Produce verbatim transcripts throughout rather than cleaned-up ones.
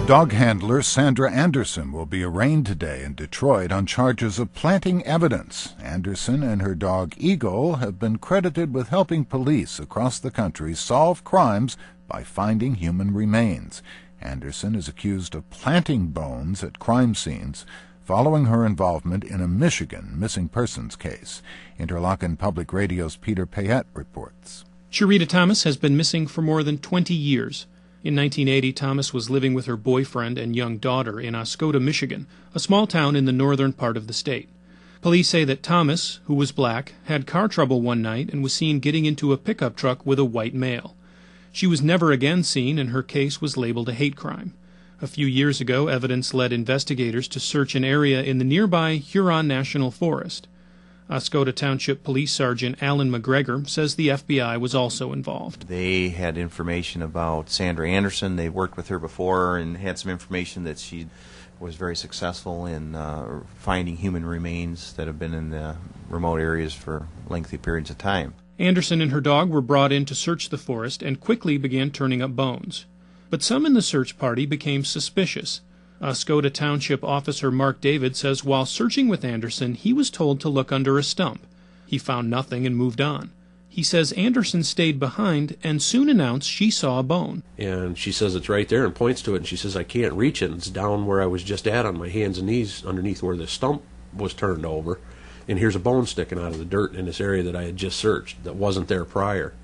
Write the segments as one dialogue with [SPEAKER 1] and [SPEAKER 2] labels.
[SPEAKER 1] Dog handler Sandra Anderson will be arraigned today in Detroit on charges of planting evidence. Anderson and her dog Eagle have been credited with helping police across the country solve crimes by finding human remains. Anderson is accused of planting bones at crime scenes following her involvement in a Michigan missing persons case. Interlochen Public Radio's Peter Payette reports.
[SPEAKER 2] Sharita Thomas has been missing for more than twenty years. In nineteen eighty, Thomas was living with her boyfriend and young daughter in Oscoda, Michigan, a small town in the northern part of the state. Police say that Thomas, who was black, had car trouble one night and was seen getting into a pickup truck with a white male. She was never again seen, and her case was labeled a hate crime. A few years ago, evidence led investigators to search an area in the nearby Huron National Forest. Oscoda Township Police Sergeant Alan McGregor says the F B I was also involved.
[SPEAKER 3] They had information about Sandra Anderson. They worked with her before and had some information that she was very successful in uh, finding human remains that have been in the remote areas for lengthy periods of time.
[SPEAKER 2] Anderson and her dog were brought in to search the forest and quickly began turning up bones. But some in the search party became suspicious. Oscoda Township Officer Mark David says while searching with Anderson, he was told to look under a stump. He found nothing and moved on. He says Anderson stayed behind and soon announced she saw a bone.
[SPEAKER 4] And she says it's right there and points to it, and she says, I can't reach it. It's down where I was just at on my hands and knees underneath where the stump was turned over. And here's a bone sticking out of the dirt in this area that I had just searched that wasn't there prior.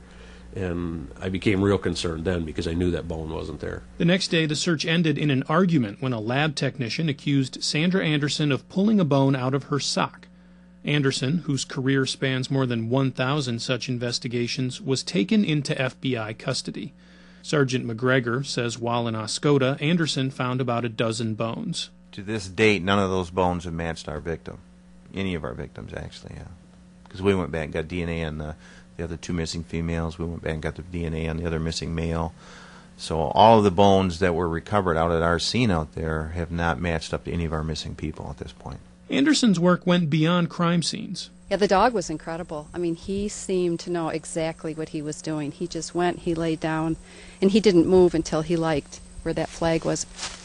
[SPEAKER 4] And I became real concerned then because I knew that bone wasn't there.
[SPEAKER 2] The next day, the search ended in an argument when a lab technician accused Sandra Anderson of pulling a bone out of her sock. Anderson, whose career spans more than one thousand such investigations, was taken into F B I custody. Sergeant McGregor says while in Oscoda, Anderson found about a dozen bones.
[SPEAKER 3] To this date, none of those bones have matched our victim. Any of our victims, actually, yeah. Because we went back and got D N A on the the other two missing females. We went back and got the D N A on the other missing male. So all of the bones that were recovered out at our scene out there have not matched up to any of our missing people at this point.
[SPEAKER 2] Anderson's work went beyond crime scenes.
[SPEAKER 5] Yeah, the dog was incredible. I mean, he seemed to know exactly what he was doing. He just went, he laid down, and he didn't move until he liked where that flag was.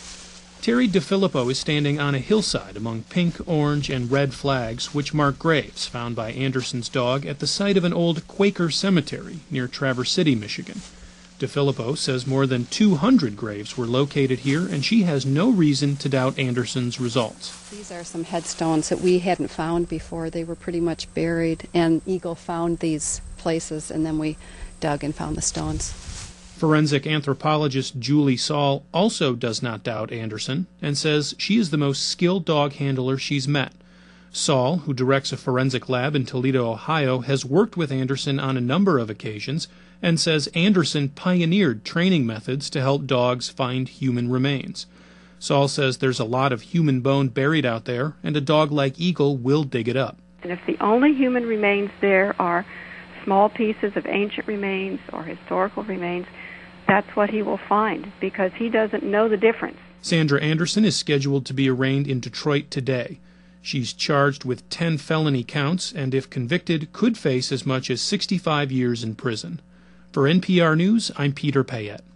[SPEAKER 2] Terry DeFilippo is standing on a hillside among pink, orange, and red flags which mark graves found by Anderson's dog at the site of an old Quaker cemetery near Traverse City, Michigan. DeFilippo says more than two hundred graves were located here, and she has no reason to doubt Anderson's results.
[SPEAKER 5] These are some headstones that we hadn't found before. They were pretty much buried, and Eagle found these places, and then we dug and found the stones.
[SPEAKER 2] Forensic anthropologist Julie Saul also does not doubt Anderson and says she is the most skilled dog handler she's met. Saul, who directs a forensic lab in Toledo, Ohio, has worked with Anderson on a number of occasions and says Anderson pioneered training methods to help dogs find human remains. Saul says there's a lot of human bone buried out there, and a dog like Eagle will dig it up.
[SPEAKER 6] And if the only human remains there are small pieces of ancient remains or historical remains, that's what he will find, because he doesn't know the difference.
[SPEAKER 2] Sandra Anderson is scheduled to be arraigned in Detroit today. She's charged with ten felony counts and, if convicted, could face as much as sixty-five years in prison. For N P R News, I'm Peter Payette.